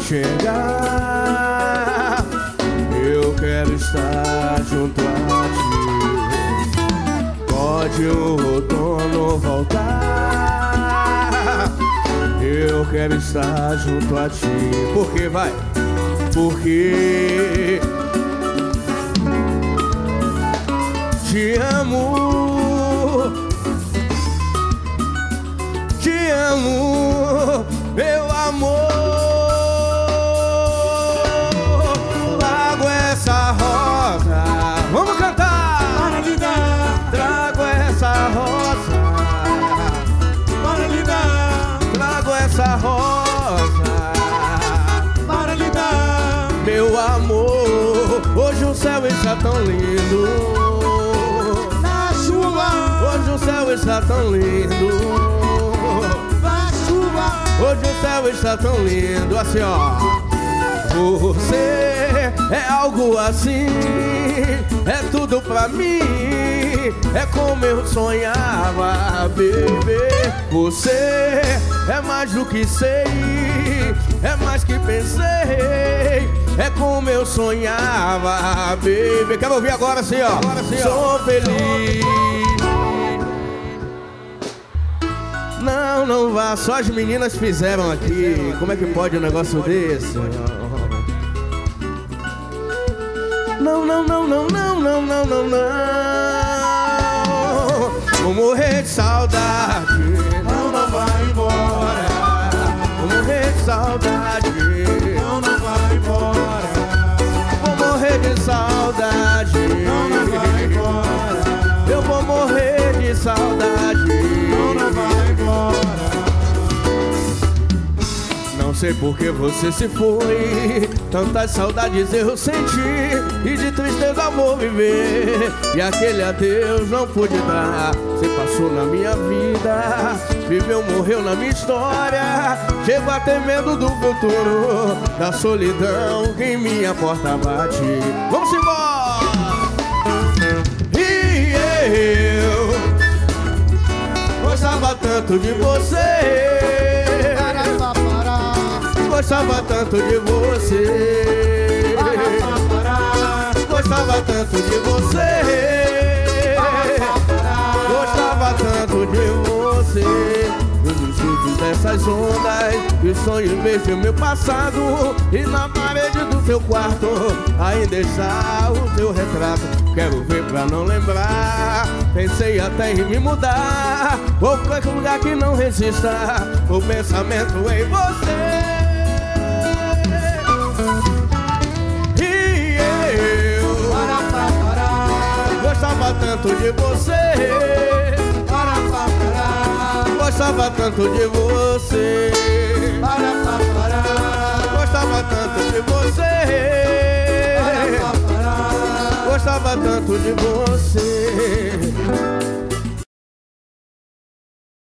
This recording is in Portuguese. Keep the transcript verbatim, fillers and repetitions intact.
enxergar. Eu quero estar junto a ti. Pode o outono voltar. Eu quero estar junto a ti. Por que vai? Porque te amo, te amo, meu amor. Trago essa rosa, vamos cantar. Para lhe dar, Trago essa rosa, para lhe dar, trago essa rosa, para lhe dar. meu amor. Hoje o céu está tão lindo. Na chuva, Hoje o céu está tão lindo. na chuva, Hoje o céu está tão lindo. Assim, ó. Você é algo assim, é tudo pra mim, é como eu sonhava, bebê. Você é mais do que sei, é mais que pensei, é como eu sonhava, bebê. Quero ouvir agora assim, ó. Agora assim, ó. Sou feliz. Não, não vá, só as meninas fizeram aqui. Como é que pode um negócio desse? Não, não, não, não, não, não, não, não, não. Vou morrer de saudade. não, não vai embora, Vou morrer de saudade. não, não vai embora, Vou morrer de saudade. não, não vai embora, Eu vou morrer de saudade. não, não vai embora. Não sei por que você se foi, tantas saudades eu senti, e de tristeza vou viver, e aquele adeus não pude dar. Você passou na minha vida, viveu, morreu na minha história. Chego a ter medo do futuro, da solidão que em minha porta bate. Vamos embora! E eu gostava tanto de você, gostava tanto de você, gostava tanto de você, gostava tanto de você. Nos surtos dessas ondas, os sonhos mexem meu passado, e na parede do seu quarto ainda está o teu retrato. Quero ver pra não lembrar, pensei até em me mudar, ou qualquer lugar que não resista o pensamento em você. Gostava tanto de você, gostava tanto de você, gostava tanto de você, gostava tanto de você.